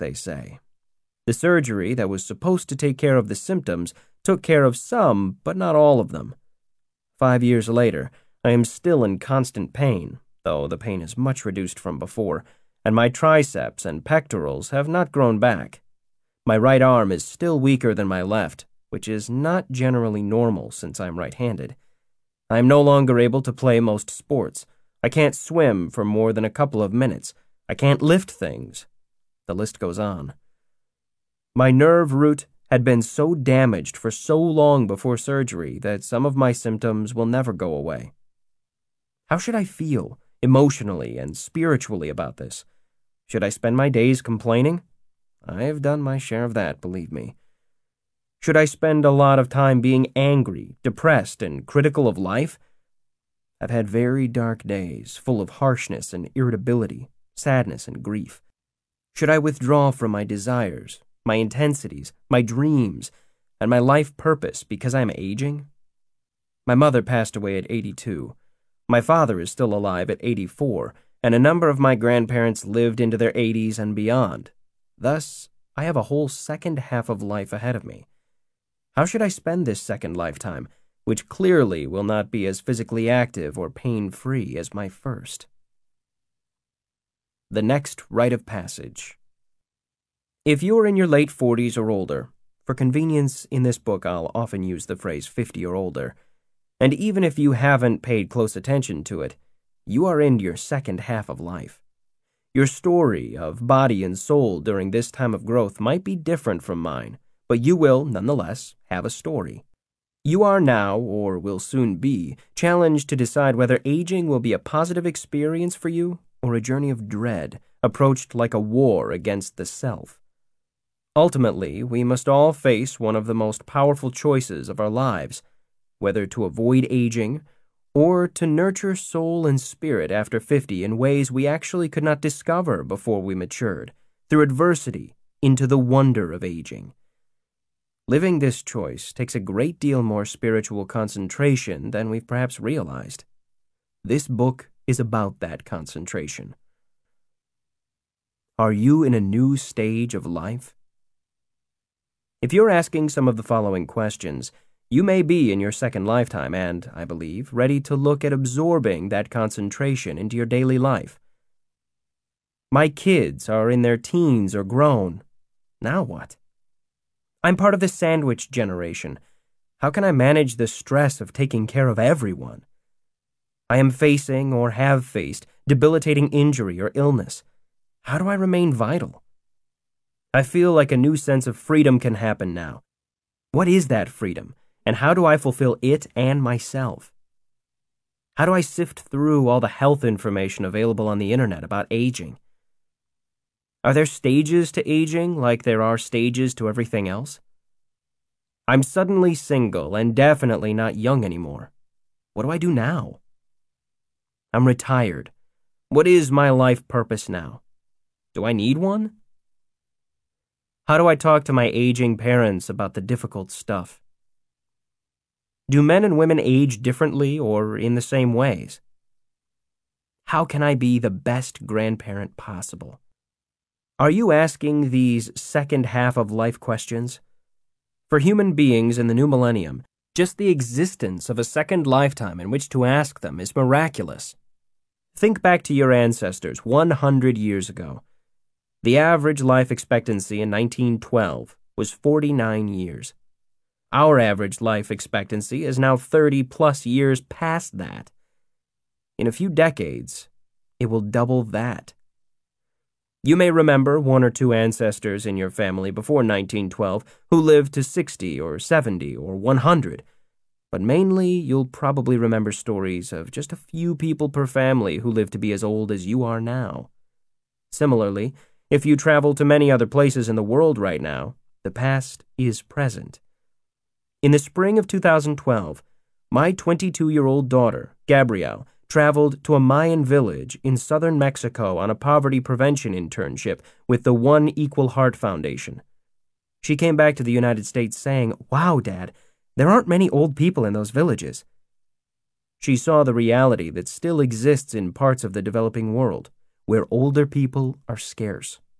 they say. The surgery that was supposed to take care of the symptoms took care of some, but not all of them. 5 years later, I am still in constant pain, though the pain is much reduced from before, and my triceps and pectorals have not grown back. My right arm is still weaker than my left, which is not generally normal since I am right-handed. I am no longer able to play most sports. I can't swim for more than a couple of minutes. I can't lift things. The list goes on. My nerve root had been so damaged for so long before surgery that some of my symptoms will never go away. How should I feel, emotionally and spiritually, about this? Should I spend my days complaining? I have done my share of that, believe me. Should I spend a lot of time being angry, depressed, and critical of life? I've had very dark days, full of harshness and irritability, sadness and grief. Should I withdraw from my desires, my intensities, my dreams, and my life purpose because I am aging? My mother passed away at 82. My father is still alive at 84, and a number of my grandparents lived into their 80s and beyond. Thus, I have a whole second half of life ahead of me. How should I spend this second lifetime, which clearly will not be as physically active or pain-free as my first? The next rite of passage. If you are in your late 40s or older, for convenience in this book I'll often use the phrase 50 or older, and even if you haven't paid close attention to it, you are in your second half of life. Your story of body and soul during this time of growth might be different from mine, but you will, nonetheless, have a story. You are now, or will soon be, challenged to decide whether aging will be a positive experience for you or a journey of dread, approached like a war against the self. Ultimately, we must all face one of the most powerful choices of our lives, whether to avoid aging or to nurture soul and spirit after 50 in ways we actually could not discover before we matured, through adversity, into the wonder of aging. Living this choice takes a great deal more spiritual concentration than we've perhaps realized. This book is about that concentration. Are you in a new stage of life? If you're asking some of the following questions, you may be in your second lifetime and, I believe, ready to look at absorbing that concentration into your daily life. My kids are in their teens or grown. Now what? I'm part of the sandwich generation. How can I manage the stress of taking care of everyone? I am facing or have faced debilitating injury or illness. How do I remain vital? I feel like a new sense of freedom can happen now. What is that freedom, and how do I fulfill it and myself? How do I sift through all the health information available on the internet about aging? Are there stages to aging like there are stages to everything else? I'm suddenly single and definitely not young anymore. What do I do now? I'm retired. What is my life purpose now? Do I need one? How do I talk to my aging parents about the difficult stuff? Do men and women age differently or in the same ways? How can I be the best grandparent possible? Are you asking these second half of life questions? For human beings in the new millennium, just the existence of a second lifetime in which to ask them is miraculous. Think back to your ancestors 100 years ago. The average life expectancy in 1912 was 49 years. Our average life expectancy is now 30-plus years past that. In a few decades, it will double that. You may remember one or two ancestors in your family before 1912 who lived to 60 or 70 or 100, but mainly you'll probably remember stories of just a few people per family who lived to be as old as you are now. Similarly, if you travel to many other places in the world right now, the past is present. In the spring of 2012, my 22-year-old daughter, Gabrielle, traveled to a Mayan village in southern Mexico on a poverty prevention internship with the One Equal Heart Foundation. She came back to the United States saying, "Wow, Dad, there aren't many old people in those villages." She saw the reality that still exists in parts of the developing world, where older people are scarce.